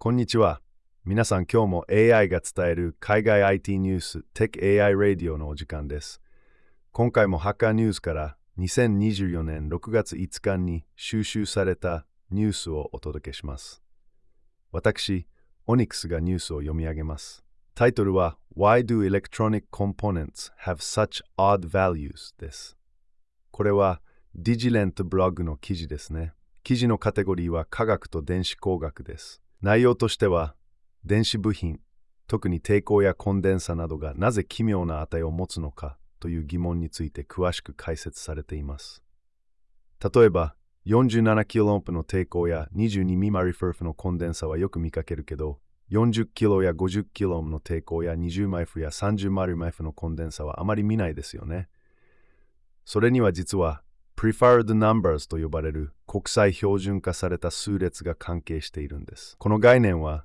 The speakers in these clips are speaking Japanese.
こんにちは。皆さん、今日も AI が伝える海外 IT ニュース TechAI Radio のお時間です。今回もハッカーニュースから2024年6月5日に収集されたニュースをお届けします。私、オニクスがニュースを読み上げます。タイトルは Why do electronic components have such odd values? です。これはディジレントブログの記事ですね。記事のカテゴリーは科学と電子工学です。内容としては、電子部品、特に抵抗やコンデンサなどがなぜ奇妙な値を持つのかという疑問について詳しく解説されています。例えば、47キロオンプの抵抗や22ミマリフォーフのコンデンサはよく見かけるけど、40キロや50キロオンの抵抗や20マイフや30マリマイフのコンデンサはあまり見ないですよね。それには実は、Preferred Numbers と呼ばれる国際標準化された数列が関係しているんです。この概念は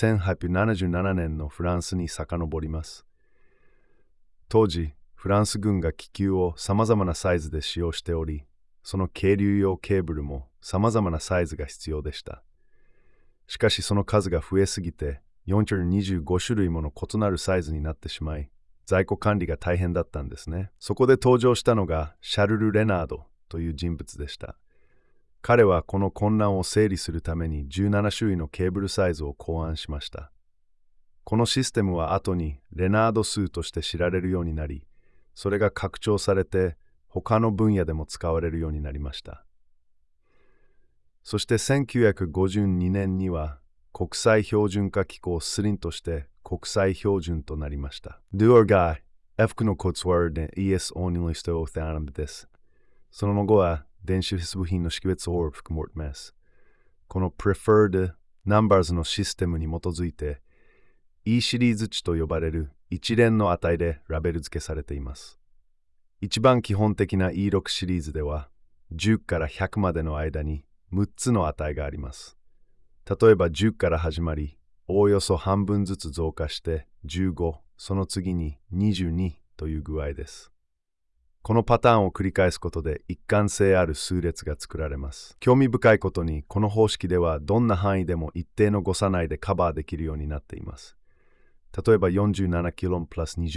1877年のフランスに遡ります。当時、フランス軍が気球を様々なサイズで使用しており、その係留用ケーブルも様々なサイズが必要でした。しかしその数が増えすぎて、425種類もの異なるサイズになってしまい、在庫管理が大変だったんですね。そこで登場したのがシャルル・レナードという人物でした。彼はこの混乱を整理するために17種類のケーブルサイズを考案しました。このシステムは後にレナード数として知られるようになり、それが拡張されて他の分野でも使われるようになりました。そして1952年には国際標準化機構スリンとして国際標準となりました。Du or Guy, Fのコツワードで ES オニリストをテアンです。その後は電子部品の識別法を含まれます。この Preferred Numbers のシステムに基づいて E シリーズ値と呼ばれる一連の値でラベル付けされています。一番基本的な E6 シリーズでは10から100までの間に6つの値があります。例えば10から始まり、おおよそ半分ずつ増加して15、その次に22という具合です。このパターンを繰り返すことで一貫性ある数列が作られます。興味深いことに、この方式ではどんな範囲でも一定の誤差内でカバーできるようになっています。例えば47キロンプラス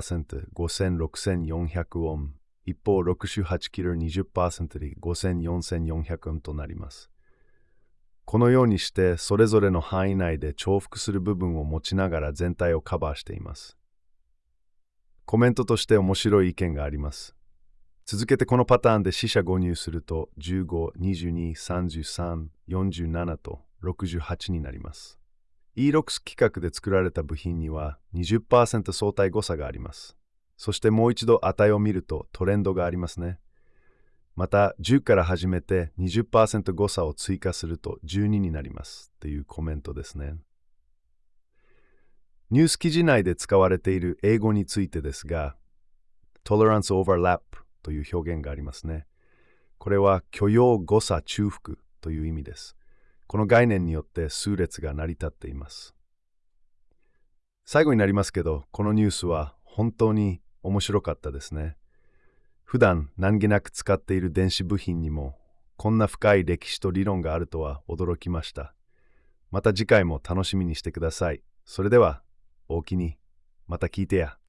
20%、5000-6400オン。一方68キロ 20% で5000-4400オンとなります。このようにしてそれぞれの範囲内で重複する部分を持ちながら全体をカバーしています。コメントとして面白い意見があります。続けてこのパターンで四捨五入すると15、22、33、47と68になります。E6 規格で作られた部品には 20% 相対誤差があります。そしてもう一度値を見るとトレンドがありますね。また10から始めて 20% 誤差を追加すると12になりますというコメントですね。ニュース記事内で使われている英語についてですが、Tolerance Overlap という表現がありますね。これは許容誤差中腹という意味です。この概念によって数列が成り立っています。最後になりますけど、このニュースは本当に面白かったですね。普段何気なく使っている電子部品にもこんな深い歴史と理論があるとは驚きました。また次回も楽しみにしてください。それでは、おおきに、また聞いてや。